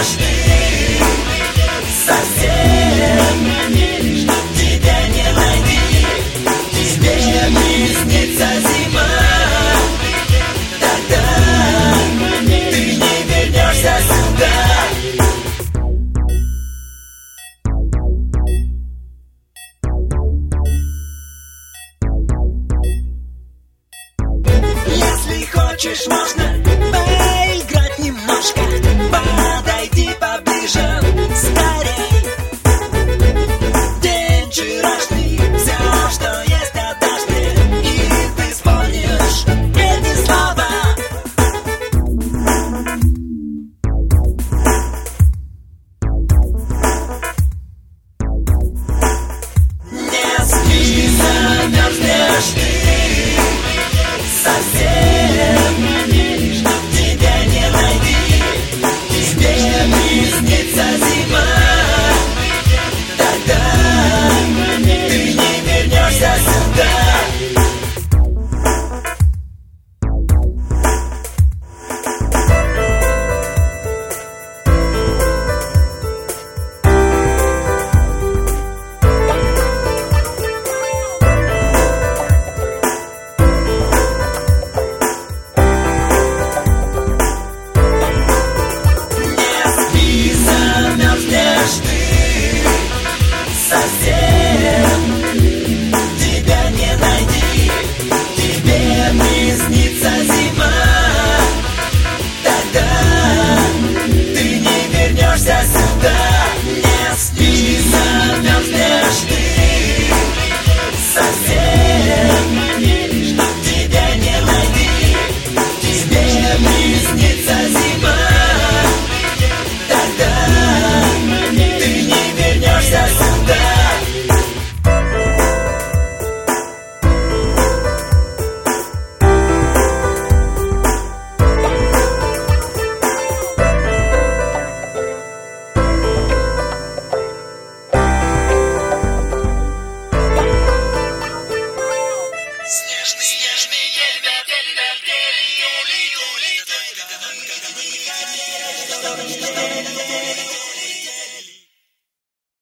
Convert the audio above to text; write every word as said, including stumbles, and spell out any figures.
замерзнешь ты совсем, тебя не найти, тебе не снится зима. Тогда ты не вернешься сюда. Если хочешь, можно поиграть немножко. Подойди поближе, скорей. День вчерашний, все, что есть, отдашь мне, и ты вспомнишь эти слова. Не спи, замерзнешь ты совсем, тебя не найти, тебе не снится зима. Тогда ты не вернешься сюда. Замерзнешь ты совсем, тебя не найти, тебе не снится зима. Тогда ты не вернешься сюда. Не спи, замерзнешь ты совсем, тебя не найти, тебе не снится зима. Тогда ты не вернешься сюда. Снежный, снежный день, день, день, день, день, день, день, день, день, день, день, день, день, день, день, день, день, день,